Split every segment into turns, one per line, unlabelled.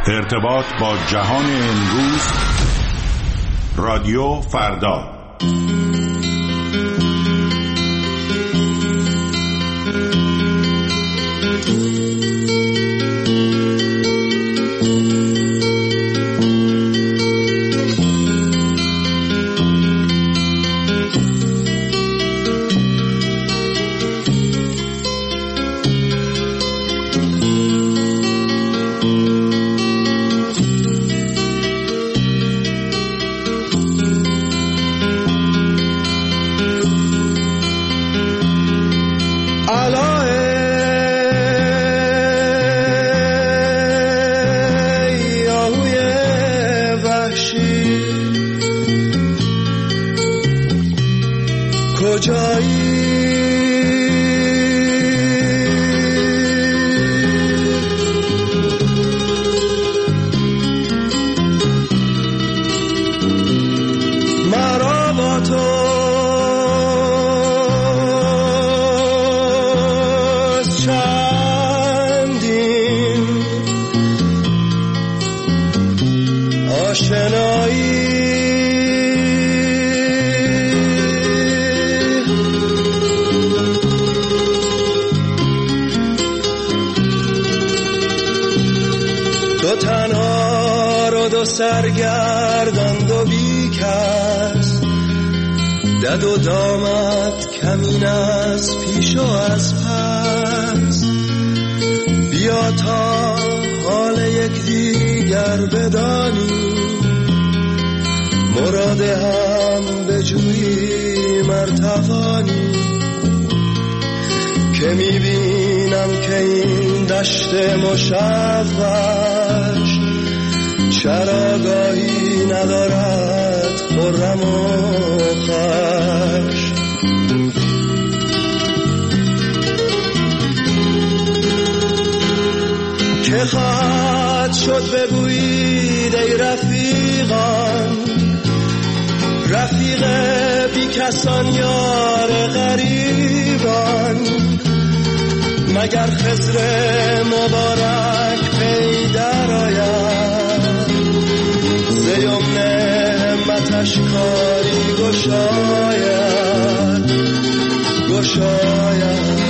ارتباط با جهان امروز، رادیو فردا.
سرگردان و بیکس دد و دامت کمین از پیش و از پس، بیا تا حال یک دیگر بدانی، مراد هم بجویی مرتوانی، که میبینم که این دشت مشوش چراگاهی ندارد خرم و خوش. که خواهد شد بگویید ای رفیقان، رفیق بی کسان یار غریبان، مگر خضر مبارک پی در آید، زیمن همتش کاری گشاید گشاید.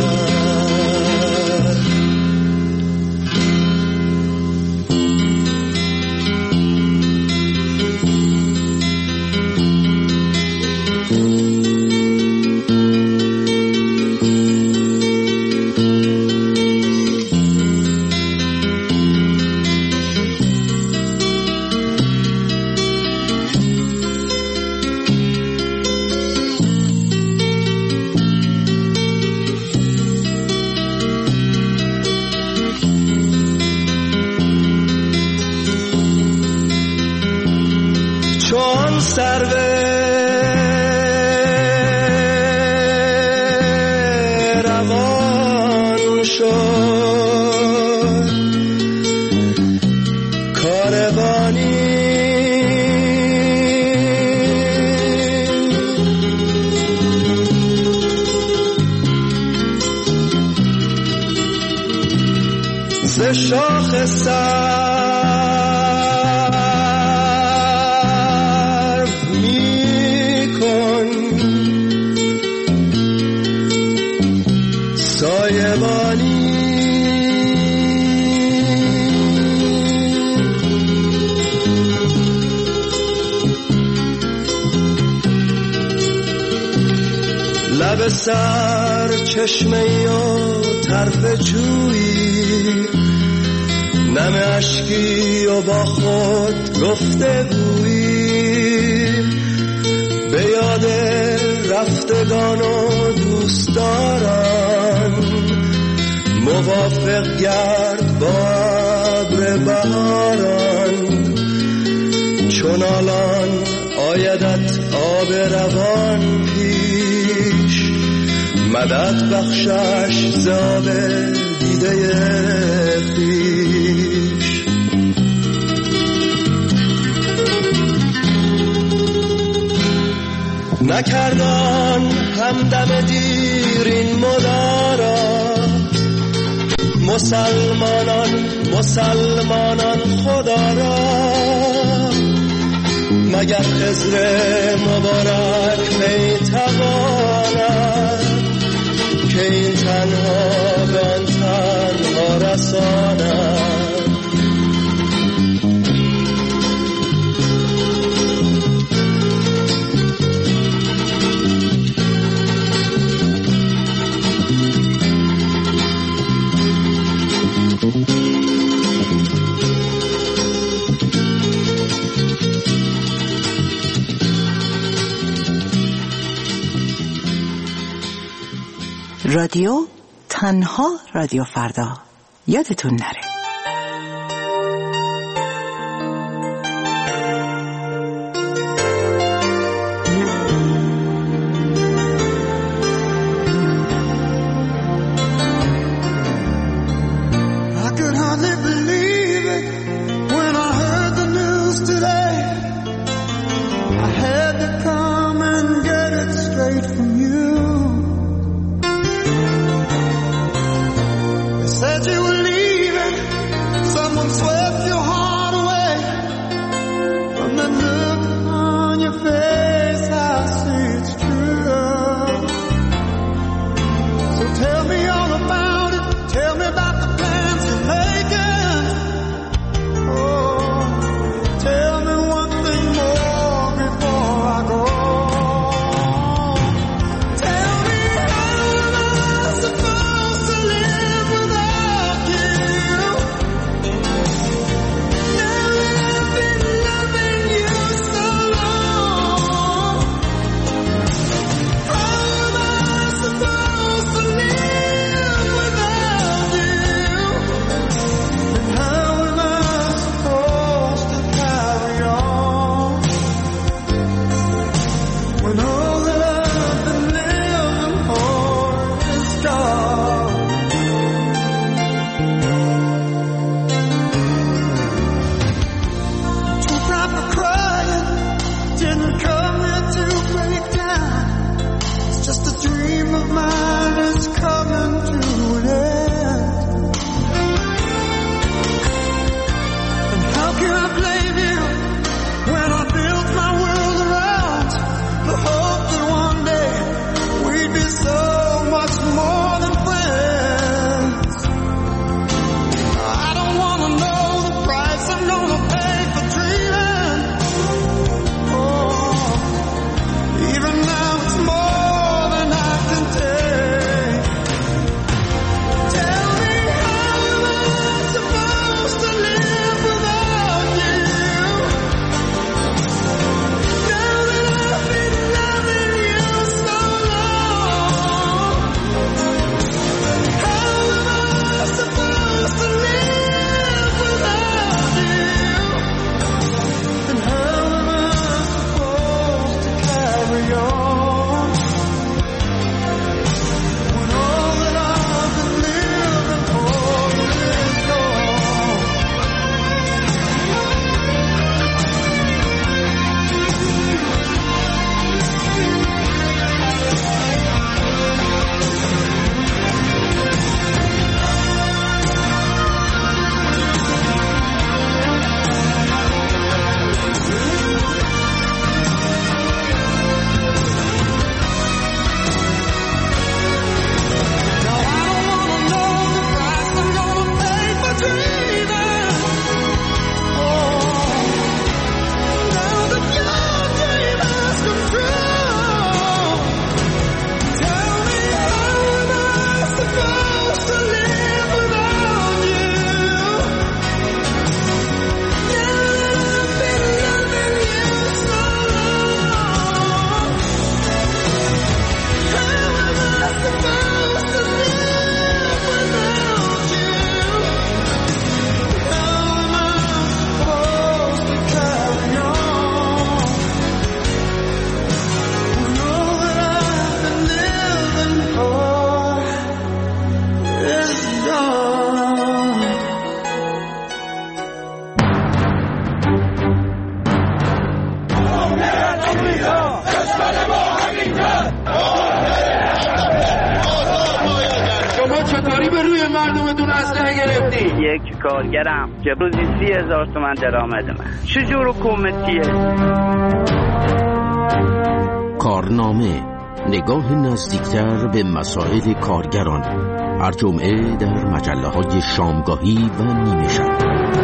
شاخ سرو میکن سایبانی، لب سر چشمه و طرف جویی، نم اشکی و با خود گفته گویی، به یاد رفتگان و دوستداران، موافق گرد با ابر بهاران، چون الان آیدت آب روان پیش، مدد بخشش زاب دیده خویش. نکردان همدم دیر این مدارا، مسلمانان مسلمانان خدا را، مگر خضر مبارک میتواند که این تنها به آن تنها رساند.
رادیو تنها رادیو فردا، یادتون نره.
چطوری به روی مردمتون اسلحه گرفتی؟
یک
کارگرم که روزی 30,000 تومان درآمد من. چجور حکومتیه؟
کارنامه، نگاه نزدیکتر به مسائل کارگران، هر جمعه در مجله‌های شامگاهی و نیمه شب.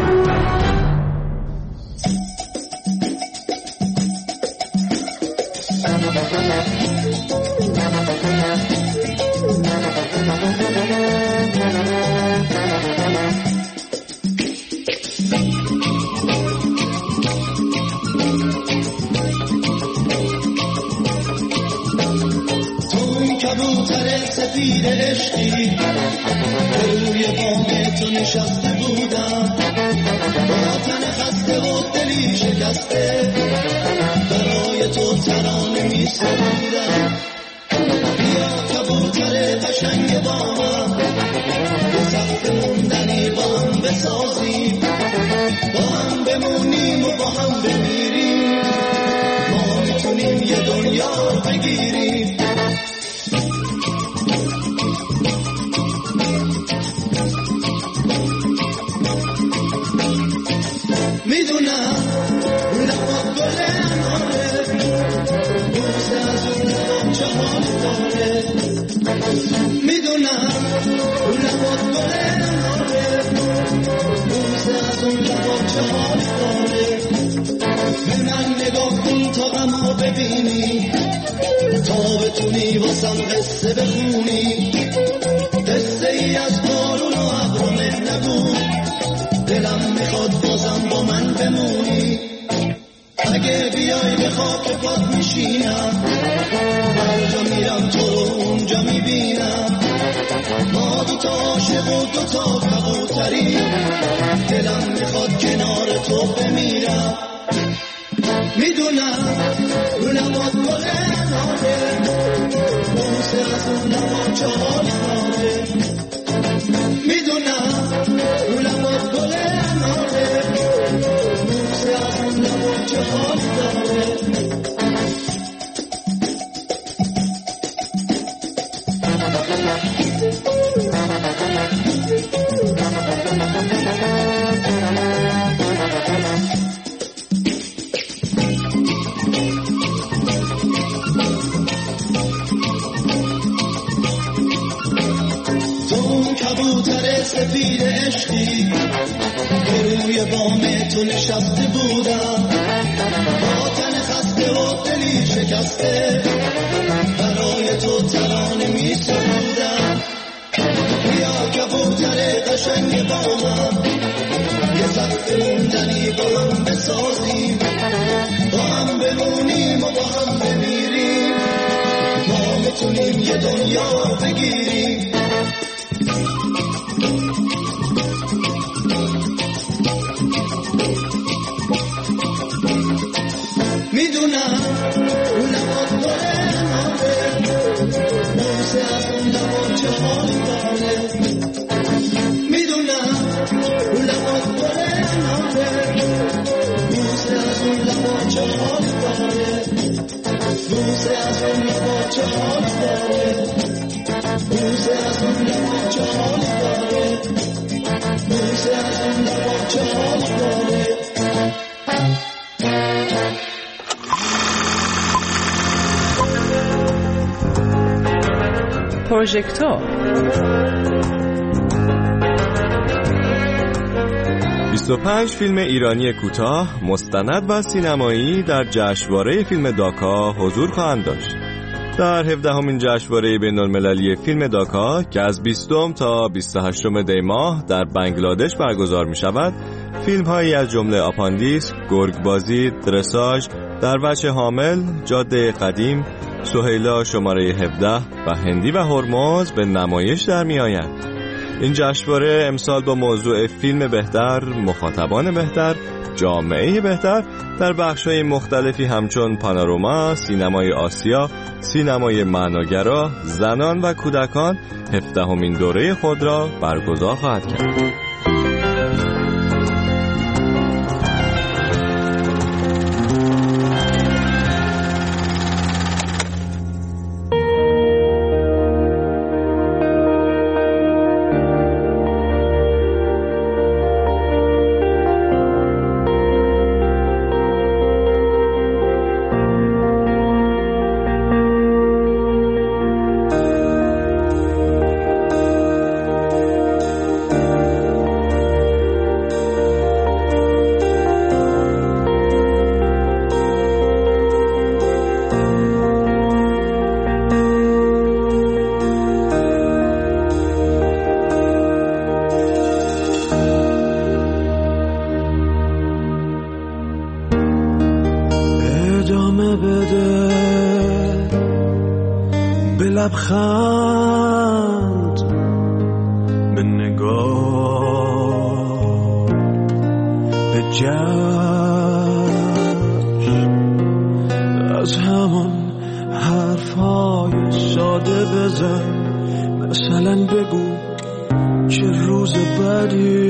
سفید عشقی روی بام تو نشسته بودم، با تن خسته و دلی شکسته برای تو ترانه می سرودم. بیا کبوتر قشنگ بامم، به سقف موندنی با هم بسازیم، با هم بمونیم و با هم بمیریم، ما میتونیم یه دنیا بگیریم. میدونم لبات گل اناره، بوسه از اون لبات چه حالی داره. میدونم لبات گل اناره، بوسه از اون لبات چه حالی داره. به من نگاه کن تا غمو ببینی، تا بتونی واسم قصه بخونی، قصه ای از بارون و ابر نگو، دلم میخواد بازم با من بمونی. اگه بیای به خاک پات میشینم، هر جا میرم تو رو اونجا میبینم. ما دوتا عاشق و دوتا کبوتریم، دلم میخواد کنار تو بمیرم. میدونم رو لبات گل اناره، بوسه از اون لبات چه حالی داره. میدونم رو لبات گل اناره، بوسه از اون لبات چه حالی داره. سفید عشقی که روی بام تو نشسته بودم، با تن خسته و دلی شکسته برای تو ترانه می سرودم. بیا کبوتر قشنگ بامم، یه سقف موندنی با هم بسازیم، با هم بمونیم و با هم بمیریم، ما میتونیم یه دنیا بگیریم. میدونم اون لبات گل اناره، بوسه از اون لبات چه حالی داره. میدونم اون لبات گل اناره، بوسه از اون لبات چه حالی داره. بوسه از اون لبات چه حالی داره. بوسه از اون لبات چه حالی داره. بوسه از اون لبات چه حالی داره.
پروژکتور
25 فیلم ایرانی کوتاه، مستند و سینمایی در جشنواره فیلم داکا حضور خواهند داشت. در 17مین جشنواره بین‌المللی فیلم داکا که از 20 تا 28 دی ماه در بنگلادش برگزار می شود، فیلم هایی از جمله آپاندیس، گرگبازی، درساژ، در وجه حامل، جاده قدیم، سهیلا شماره 17 و هندی و هرمز به نمایش در می آید. این جشنواره امسال با موضوع فیلم بهتر، مخاطبان بهتر، جامعه بهتر در بخش‌های مختلفی همچون پانوراما، سینمای آسیا، سینمای معناگرا، زنان و کودکان 17مین دوره خود را برگزار خواهد کرد.
لبخند به نگاه به جشن از همان حرفای ساده بزن مثلا بگو چه روز بدی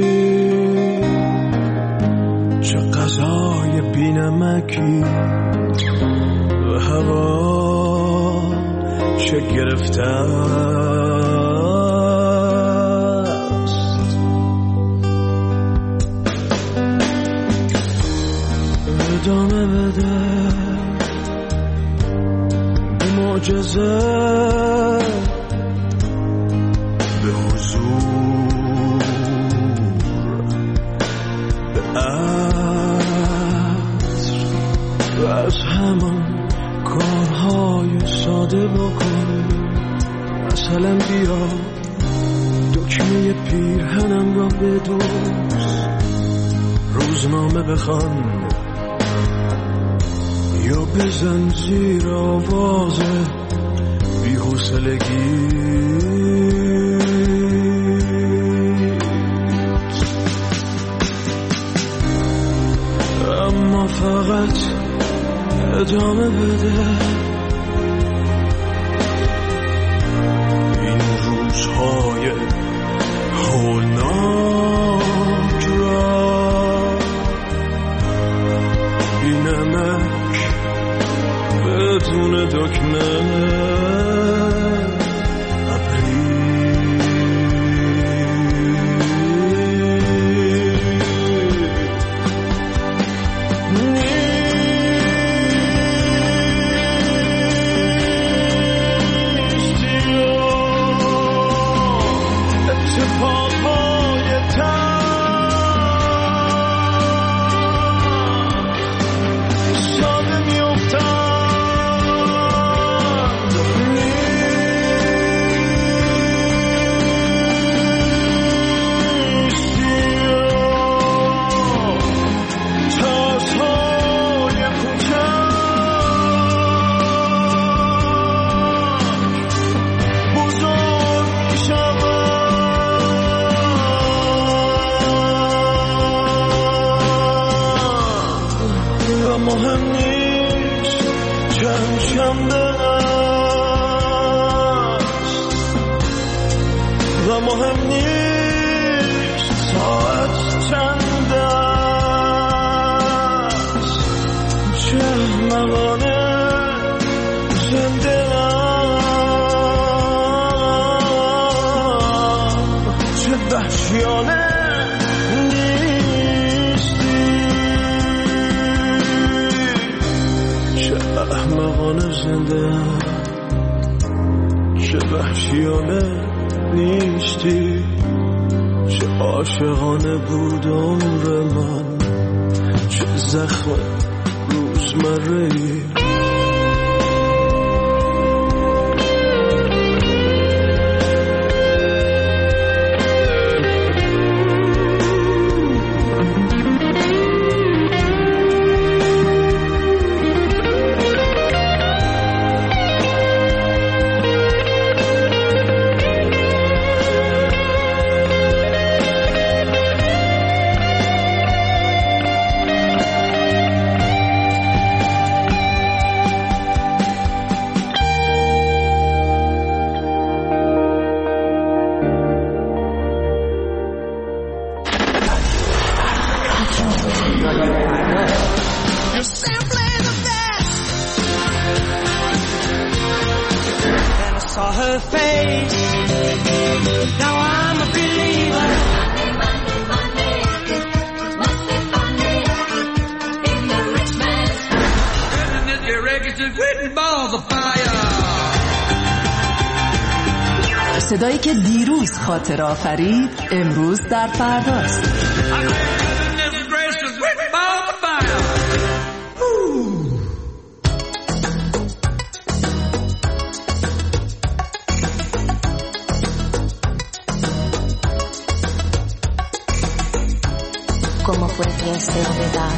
چه غذای بی‌نمکی و هوا چه گرفته است ادامه بده به معجزه به حضور به عطر و از همان کارهای ساده بکن مثلا بیا دکمه پیرهنم را بدوز روزنامه بخوان یا بزن زیر آواز بی‌حوصلگی اما فقط ادامه بده این روزهای هولناک را بی نمک بدون دکمه مهم نیست چند شنبه است و مهم نیست ساعت چند است چه احمقانه زنده ام چه وحشیانه احمقانه زنده چه وحشیانه نیستی چه عاشقانه بود عمر من چه زخم روزمره‌ای
صدایی که دیروز خاطر آفرید امروز در فرداست.
¿Cómo fue que este novedad?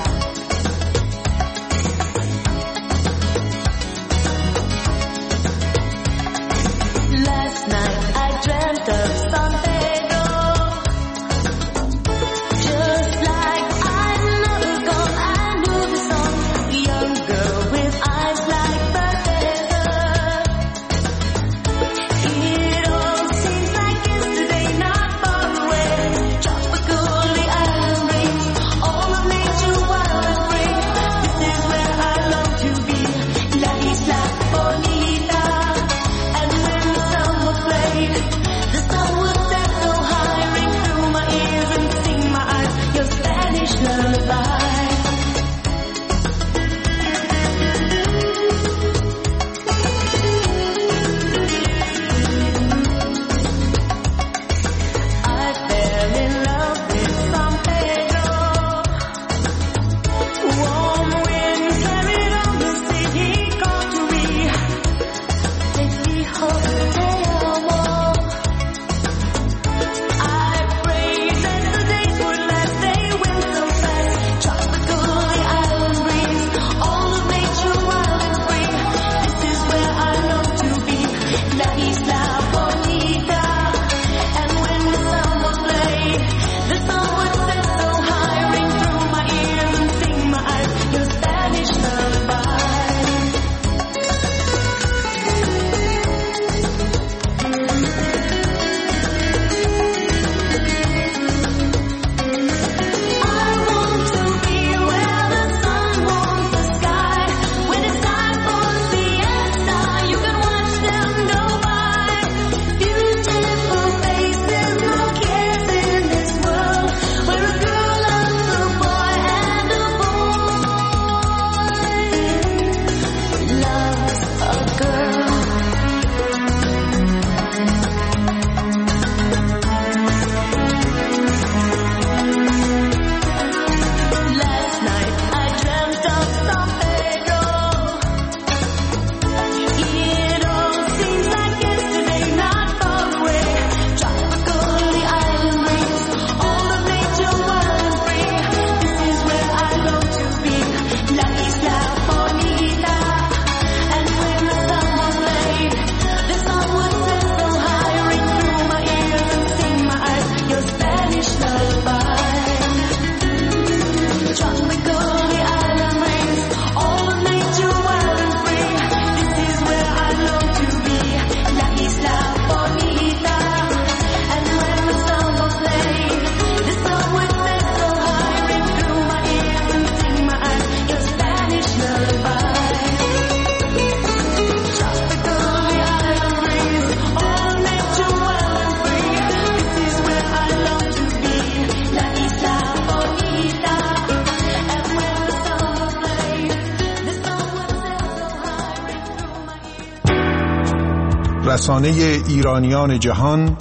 رسانه ایرانیان جهان،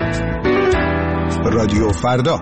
رادیو فردا.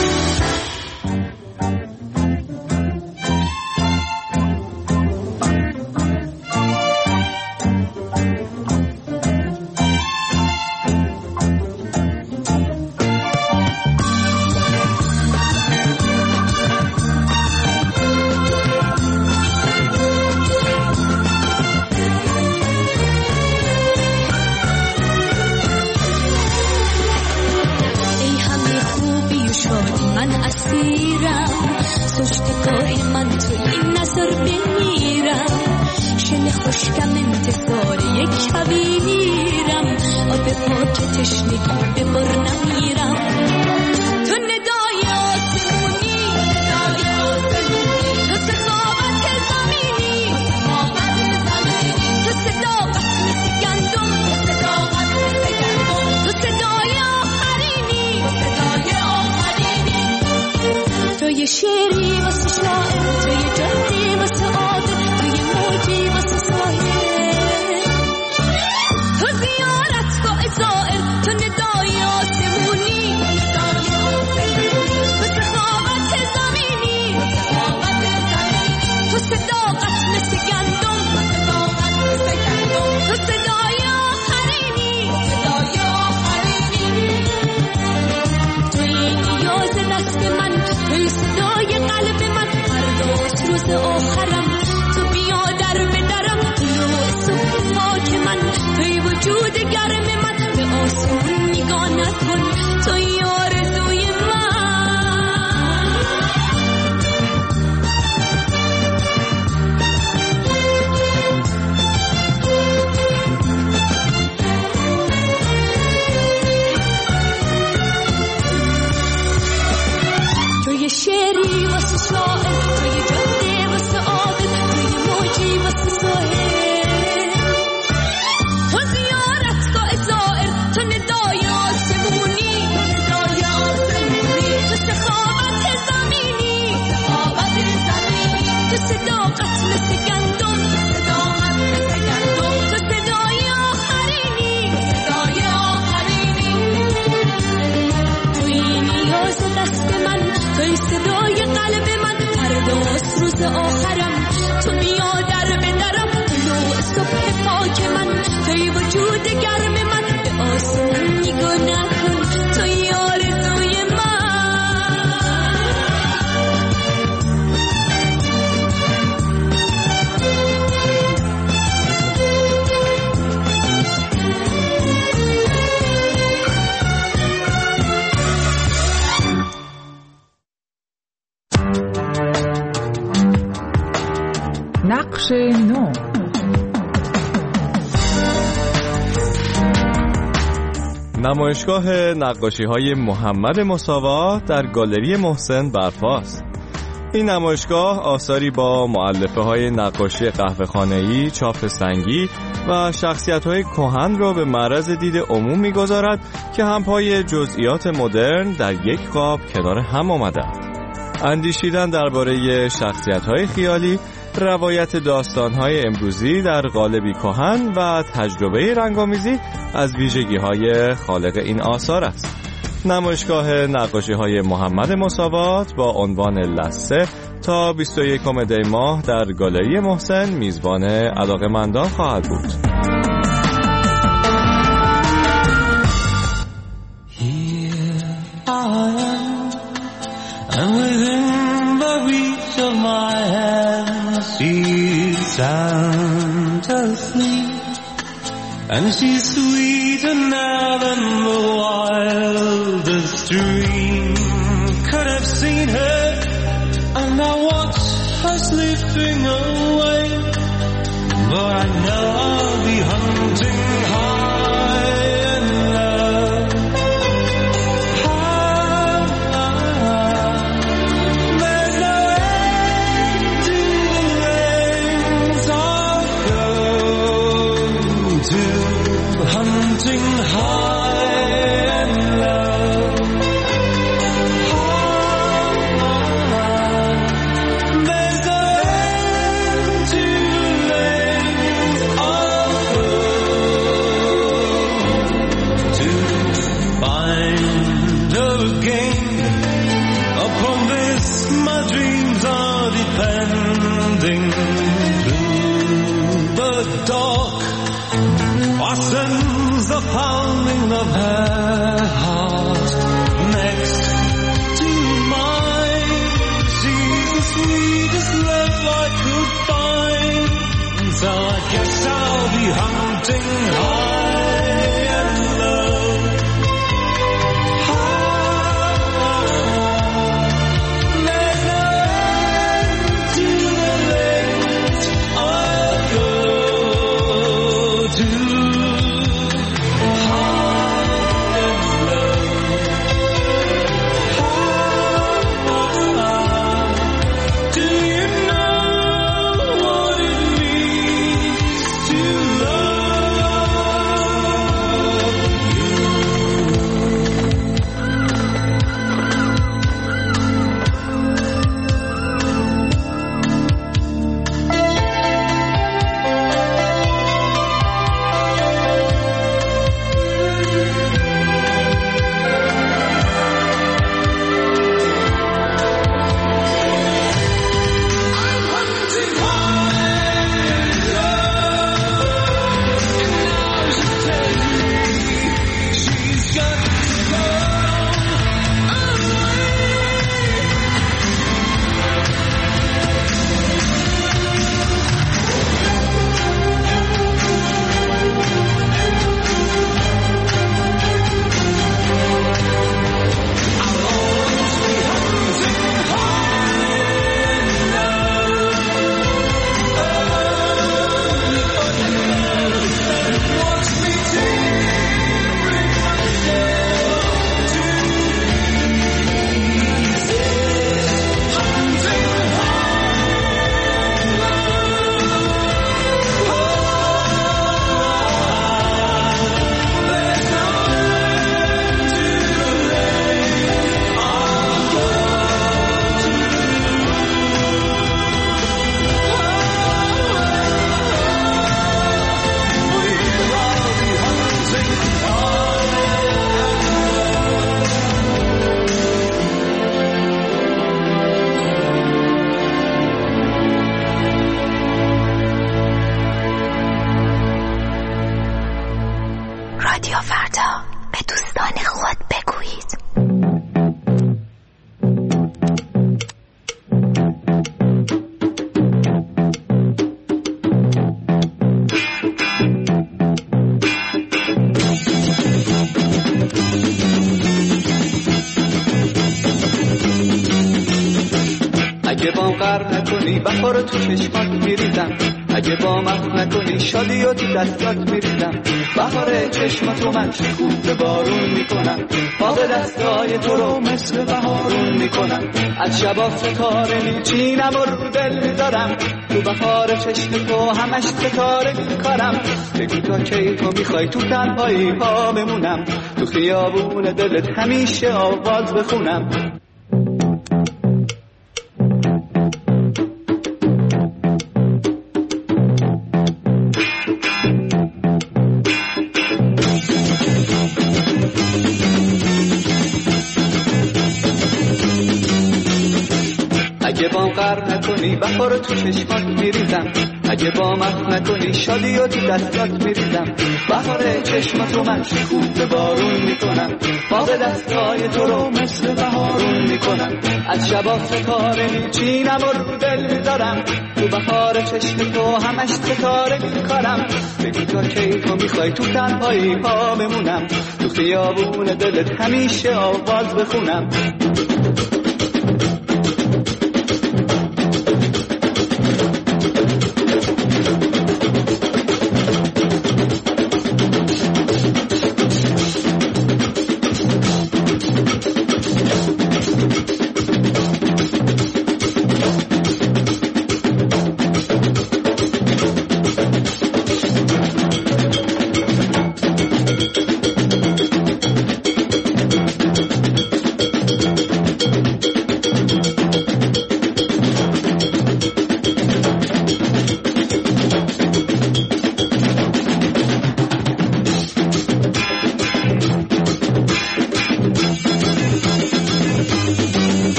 نقش نو.
نمایشگاه نقاشی‌های محمد مساوا در گالری محسن برپاست. این نمایشگاه آثاری با مؤلفه‌های نقاشی قهوه‌خانه‌ای، چاپ سنگی و شخصیت‌های کهن را به معرض دید عموم می‌گذارد که هم پای جزئیات مدرن در یک قاب کنار هم آمده‌اند. اندیشیدن درباره شخصیت‌های خیالی، روایت داستان‌های امروزی در قالبی کهن و تجربه رنگامیزی از ویژگی‌های خالق این آثار است. نمایشگاه نقاشی‌های محمد مساوا با عنوان لثه تا 21 دی ماه در گالری محسن میزبان علاقه‌مندان خواهد بود.
And she's sweeter now than the wildest dream could have seen her. And I watch her slipping away, but I know I'll be hunting high and low. There's no end to the lengths I'll go to, hunting high and low. There's no end to the lengths I'll My dreams are depending through the dark. Watching the pounding of her heart next to mine. She's the sweetest love I could find. So I guess I'll be hunting high and low. There's no end to the length I'll go to. High and low. Do you know what it means to love you? I'm hunting high and low, and now she's telling me she's got to go away. I'll always be hunting high and low. Watch me tearing myself to pieces. Hunting high and low. There's no end to the length I'll go to.
رادیو فردا، به دوستان خود بگویید.
اگه با قرب نکنی بهار تو چشمات میریزم. اگه با محو نکنی شادی و تو دستات میریزم. بهار چشماتو من شکوفه بارون میکنم. باغ دستای تو رو مثل بهارون میکنم. از شبا ستاره میچینم و رو دل میذارم. تو بهار چشم تو همش ستاره میکارم. بگو تا کی تو میخوای تو تنهایی پا بمونم. تو خیابون دلت همیشه آواز بخونم. اگه با قرب نکنی بهار تو چشمات میریزم. اگه با محو نکنی شادی و تو دستات میریزم. بهار چشماتو من شکوفه بارون میکنم. باغ دستای تو رو مثل بهارون میکنم. از شبا ستاره میچینم و رو دل میذارم. تو بهار چشم تو همش ستاره میکارم. بگو تا کی تو میخوای تو تنهایی پا بمونم. تو خیابون دلت همیشه آواز بخونم.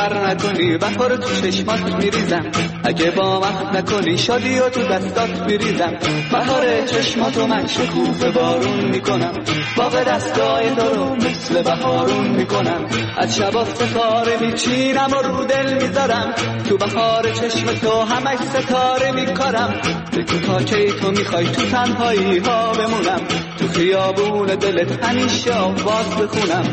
بر نکنی بهار تو چشمات میریزم، اگه با من نکنی شادی و تو دستات میریزم. بهار چشماتو من شکوفه بارون میکنم، باغ دستای تو رو مثل بهارون میکنم. از شبا ستاره میچینم و رو دل میذارم، تو بهار چشم تو همش ستاره میکارم. بگو تا کی تو میخوای تو تنهایی ها بمونم، تو خیابون دلت همیشه آواز بخونم.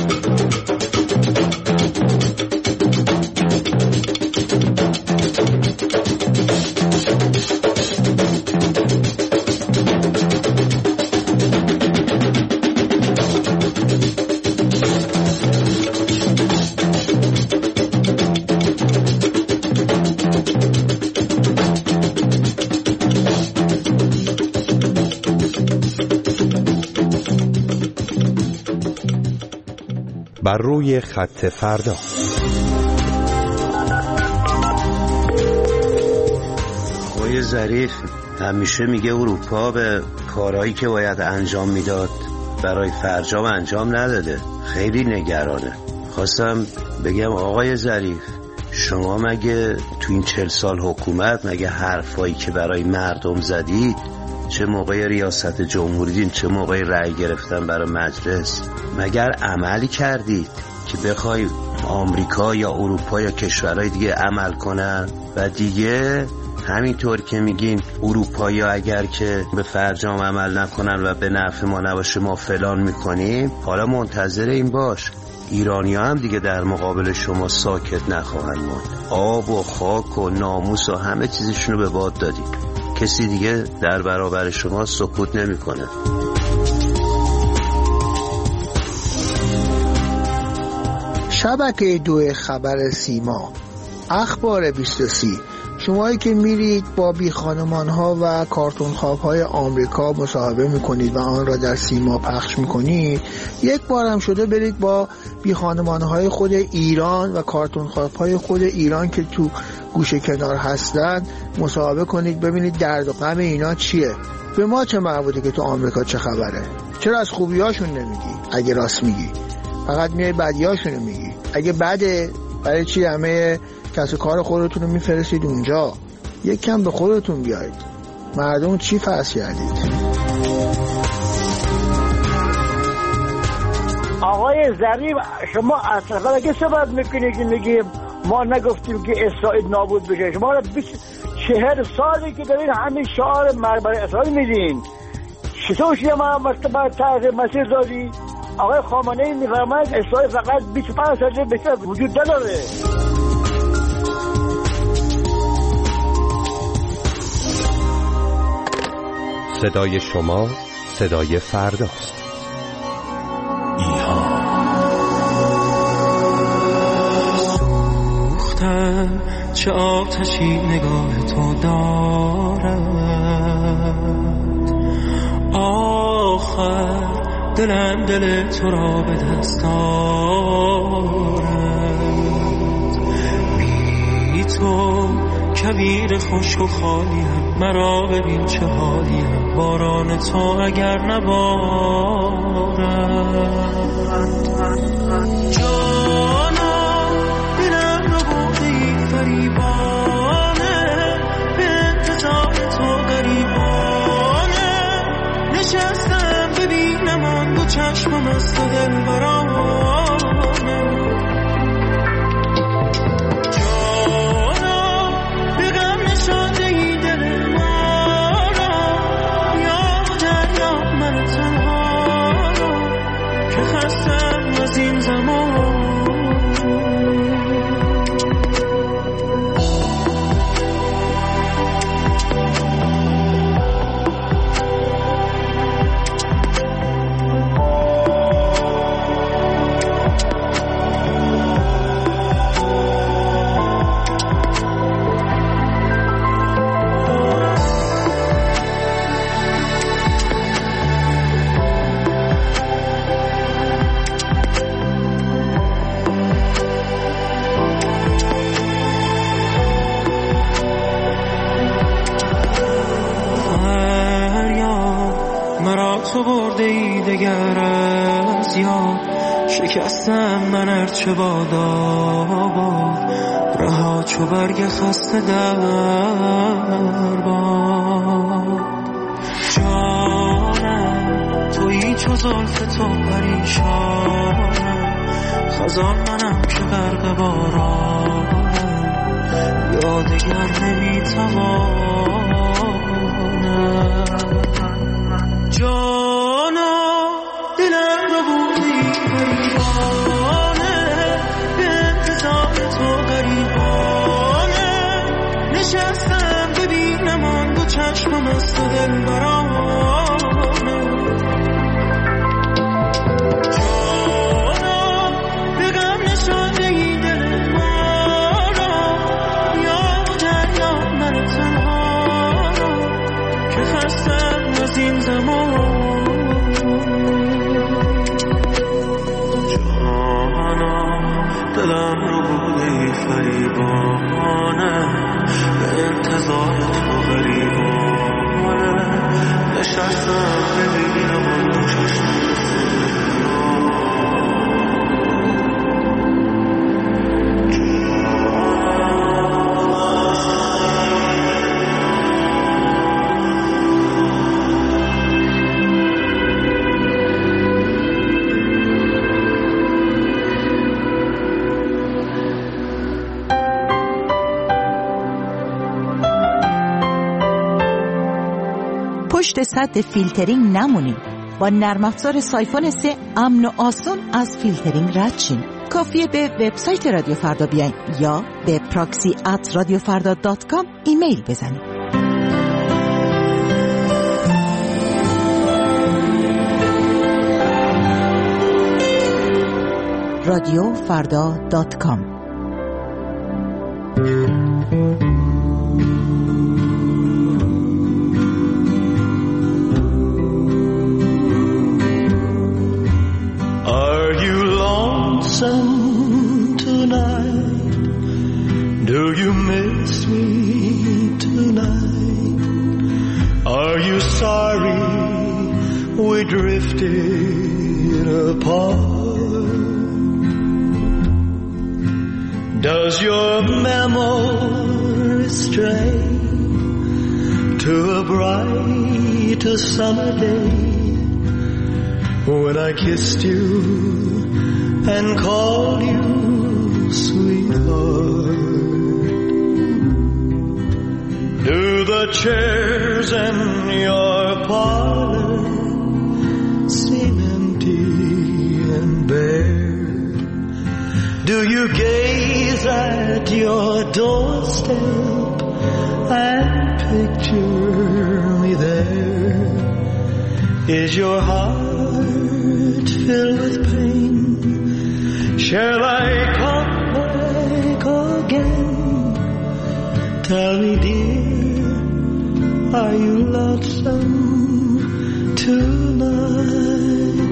بر روی خط فردا.
آقای ظریف همیشه میگه اروپا به کارهایی که باید انجام میداد برای فرجام انجام نداده، خیلی نگرانه. خواستم بگم آقای ظریف شما مگه تو این 40 سال حکومت مگه حرفایی که برای مردم زدید، چه موقع ریاست جمهوری چه موقع رأی گرفتن برای مجلس، مگر عملی کردید که بخوای آمریکا یا اروپا یا کشورهای دیگه عمل کنن؟ و دیگه همینطور که میگین اروپایی اگر که به فرجام عمل نکنن و به نفع ما نباشه ما فلان میکنیم، حالا منتظر این باش ایرانی هم دیگه در مقابل شما ساکت نخواهند ماند. آب و خاک و ناموس و همه چیزشونو به باد دادید، کسی دیگه در برابر شما سکوت نمیکنه.
شبکه 2 خبر سیما، اخبار 23. شمایی که میرید با بی خانمان ها و کارتون خواب های آمریکا مصاحبه میکنید و آن را در سیما پخش میکنید، یک بار هم شده برید با بی خانمان های خود ایران و کارتون خواب های خود ایران که تو گوشه کنار هستن مصاحبه کنید، ببینید درد و غم اینا چیه. به ما چه مربوطه که تو آمریکا چه خبره؟ چرا از خوبیاشون نمیگی؟ اگه راست میگی فقط میای بدیاشونو میگی. اگه بده برای چی همه کسب کار خودتون رو میفرستید اونجا؟ یک کم به خودتون بیایید. مردم چی فرض کردید؟
آقای ظریف شما اصلا اگه صحبت میکنید که میگیم ما نگفتیم که اسرائیل نابود بشه، شما 40 سالی که دارین همین شعار برای اسرائیل میدین، چطور شما مرتبه تغییر مسیر دادی؟ آقای خامنه‌ای میفرماید اسرائیل فقط 25 سال بیشتر وجود نداره.
صدای شما صدای فرداست.
سوختم چه آتشی نگاه تو دارد، آخر دلم دل تو را به دست دارد. بی تو کویر خشک و خالیم، مرا ببین چه حالیم، باران تو اگر نبارد. جانا دلم رو برده ای فریبانه، به انتظار تو غریبانه، نشستم ببینم آن دو چشمم از تو دل برانه. شکستم من ارچه باد رها چو برگ خسته در باد. جانم تویی چو زلف تو پریشانم، خزان منم که غرق بارانم، یادگر نمیتوانم. جانم دلم رو بودی غریبانه، به انتظار تو غریبانه، نشستم ببینم آن دو چشمم از تو دل برانه. جانم به غم نشانده ای دل ما را، یا دریا من تنها را که خستم از این زمان. دلم رو بوده فریبانه، به انتظار تو غریبانه، نشستم ببینم آن دو چشمم
پشت سد فیلترینگ نمونید. با نرم افزار سایفون 3 امن و آسون از فیلترینگ رد شین. کافیه به وبسایت رادیو فردا بیاین یا به proxy@radiofarda.com ایمیل بزنید. radiofarda.com.
Tonight, do you miss me tonight? Are you sorry we drifted apart? Does your memory stray to a bright summer day when I kissed you and called you sweetheart? Do the chairs in your parlor seem empty and bare? Do you gaze at your doorstep and picture me there? Is your heart filled with pain? Shall I come back again? Tell me, dear, are you lonesome tonight?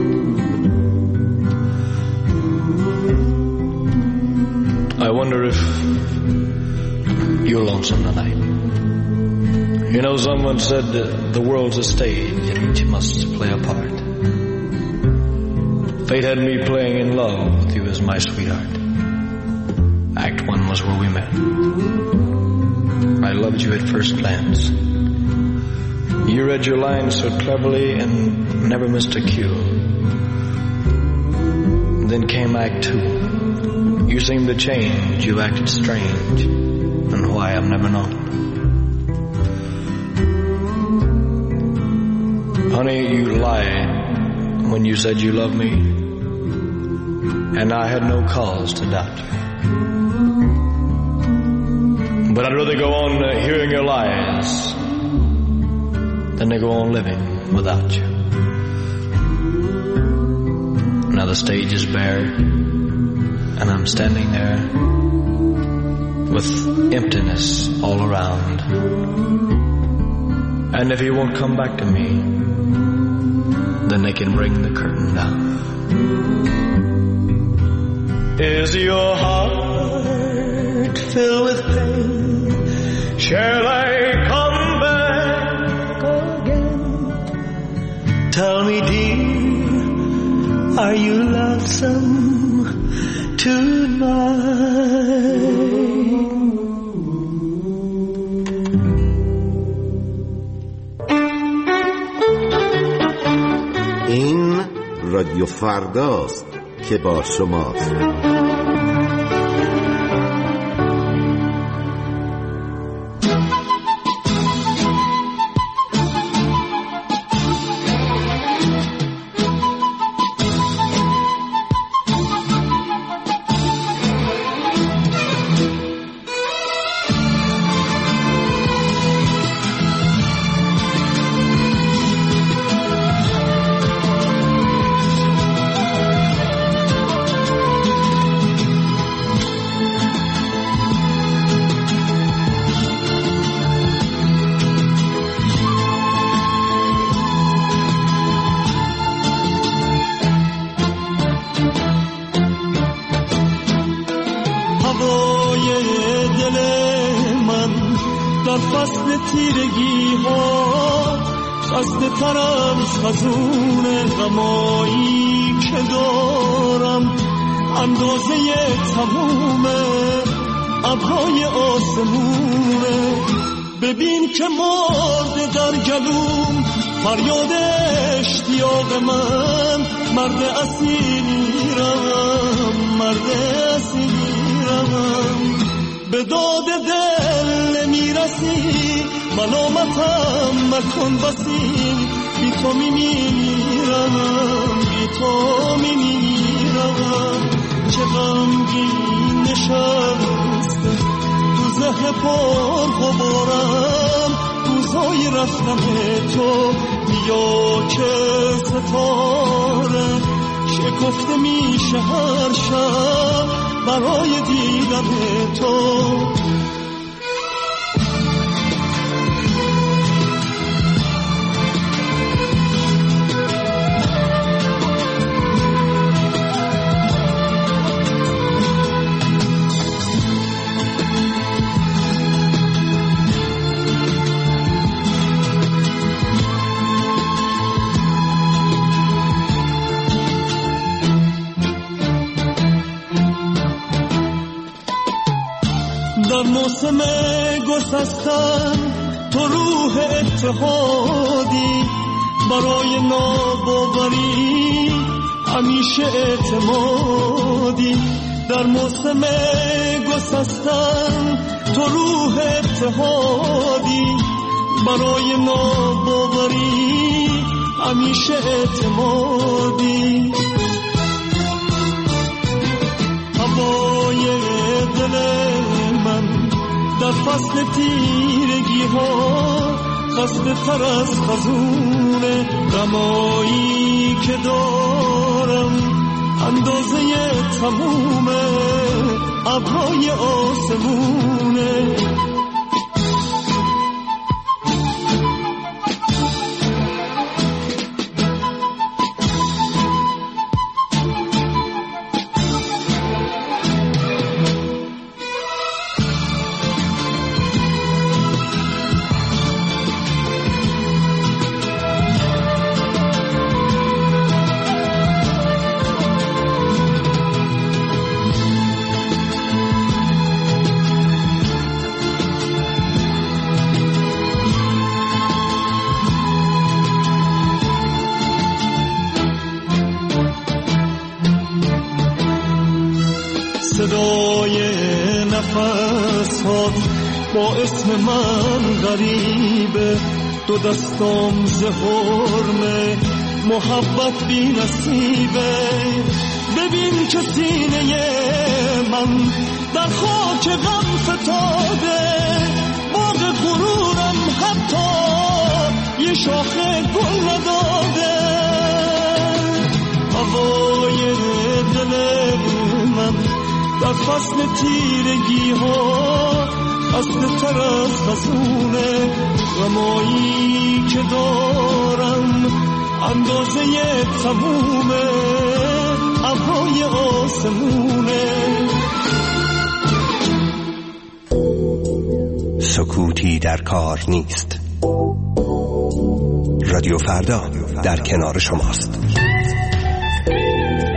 I wonder if you're lonesome tonight. You know, someone said the world's a stage and each must play a part. Fate had me playing in love with you as my sweetheart. Act 1 was where we met. I loved you at first glance. You read your lines so cleverly and never missed a cue. Then came Act 2. You seemed to change, you acted strange, and why I've never known. Honey, you lied when you said you loved me, and I had no cause to doubt you. But I'd rather go on hearing your lies than to go on living without you. Now the stage is bare, and I'm standing there with emptiness all around. And if you won't come back to me, then they can bring the curtain down. Is your heart filled with pain? Shall I come back again? Tell me, dear, are Are you lonesome tonight?
این رادیو فرداست که با شماست.
تیرگی ها خسته تر از خزون غمایی که دارم، اندازه تموم ابرهای آسمونه. ببین که مرده در گلوم فریاد اشتیاق من، مرد اسیرم، مرد اسیرم. به داد دل میرسی ملامتم مکن بسی، بی تو میمیرم، بی تو میمیرم. چه غمگین نشسته تو ذهن پر غبارم روزای رفتن تو. بیا که ستاره شکفته میشه هر شب برای دیدن تو. در موسم گسستن تو روح اتحادی، برای ناباوری همیشه اعتمادی. در موسم گسستن تو روح اتحادی، برای ناباوری همیشه اعتمادی. هوای دل من در فصل تیرگی ها خسته تر از خزون غمایی که دارم، اندازه تموم ابرهای آسمونه. صدای نفسات با اسم من غریبه، دو دستام ز حرمه محبت بی نصیبه. ببین که سینه من در خاک غم فتاده، باغ غرورم حتی یه شاخه گل نداده. هوای دل من در فصل تیرگی ها خسته تر از خزون غمایی که دارم، اندازه تموم ابرهای آسمونه.
سکوتی در کار نیست. رادیو فردا در کنار شماست.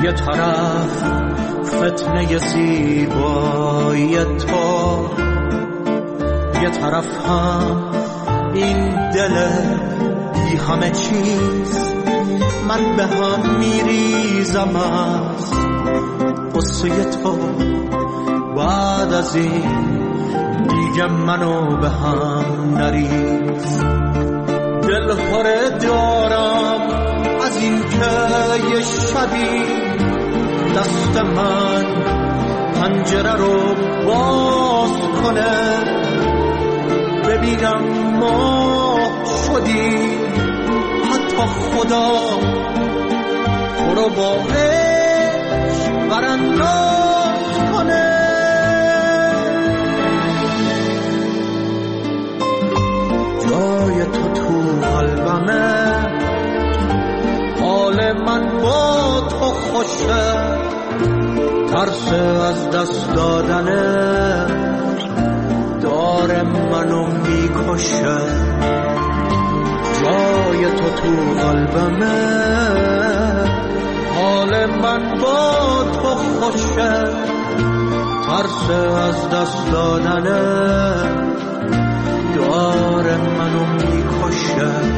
یه طرف فتنه زیبایی تو، یه طرف هم این دل بی همه چیز. من به هم میریزم از قصه تو، بعد از این دیگه منو به هم نریز. دل خوره دارم از این که یه شبی دست من پنجره رو باز کنه، ببینم ما شدی، حتی خدا تو رو با عشق برانداز کنه. جای تو قلبمه، حال من با تو خوشه، ترس از دست دادنه داره منو میکشه. جای تو قلبمه، حال من با تو خوشه، ترس از دست دادنه داره منو میکشه.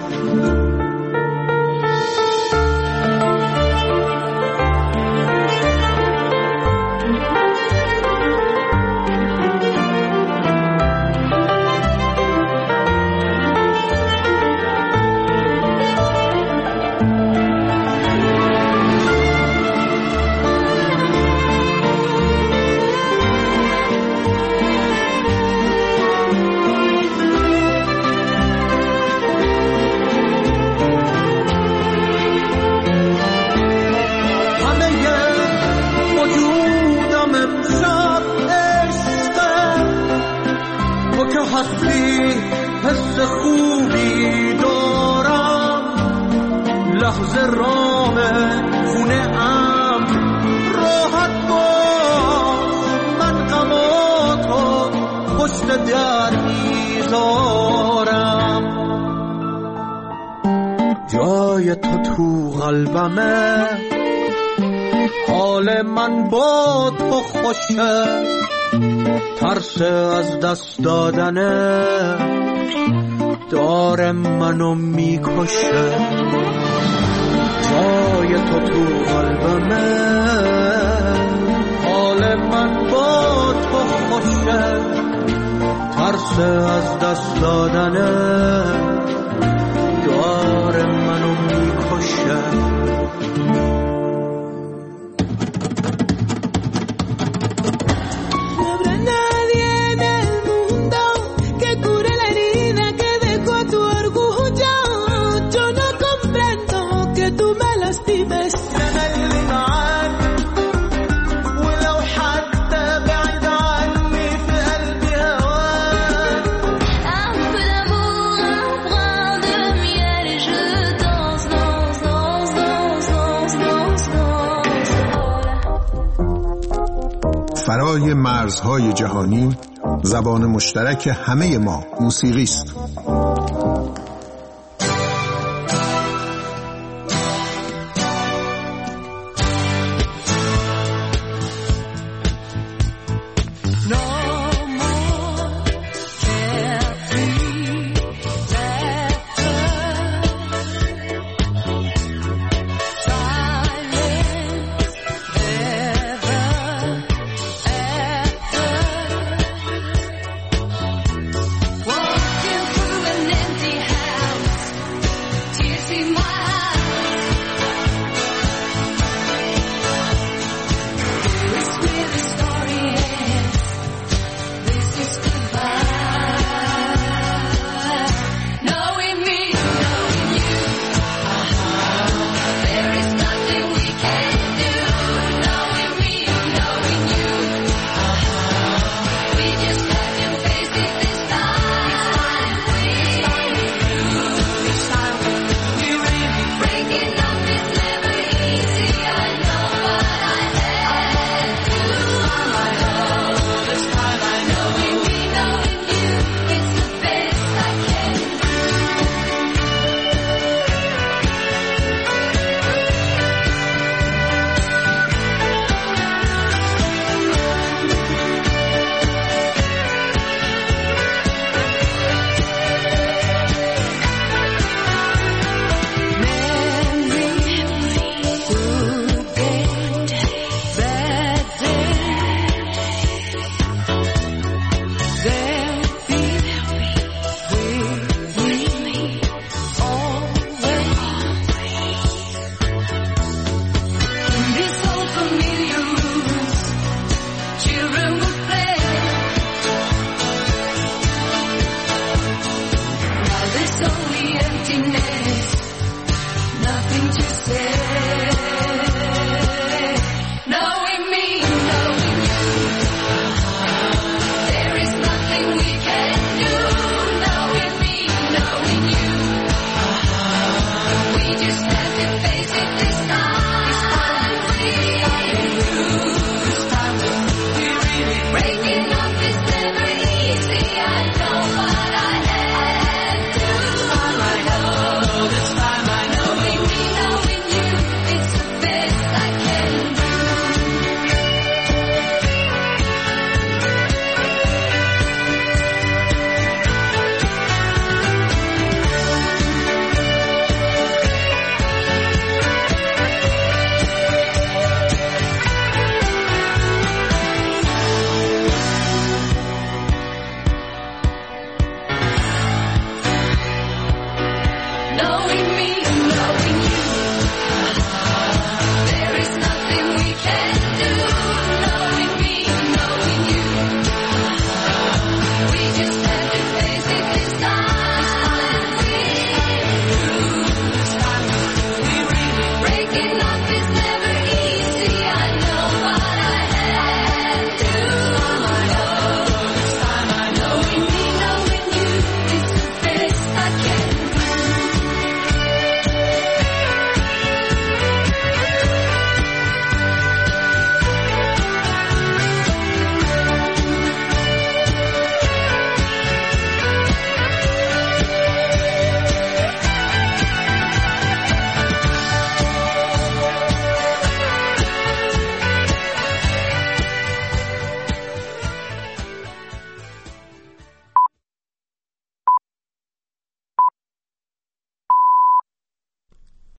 هستی حس خوبی دارم، لحظه رامه خونه ام راحت باش، من غماتو پشت در میذارم. جای تو قلبمه، حال من با تو خوشه، ترس از دست دادنه داره منو میکشه. جای تو قلبمه، حال من با تو خوشه، ترس از دست دادنه داره منو میکشه.
فرای مرزهای جهانی، زبان مشترک همه ما موسیقی است.
See my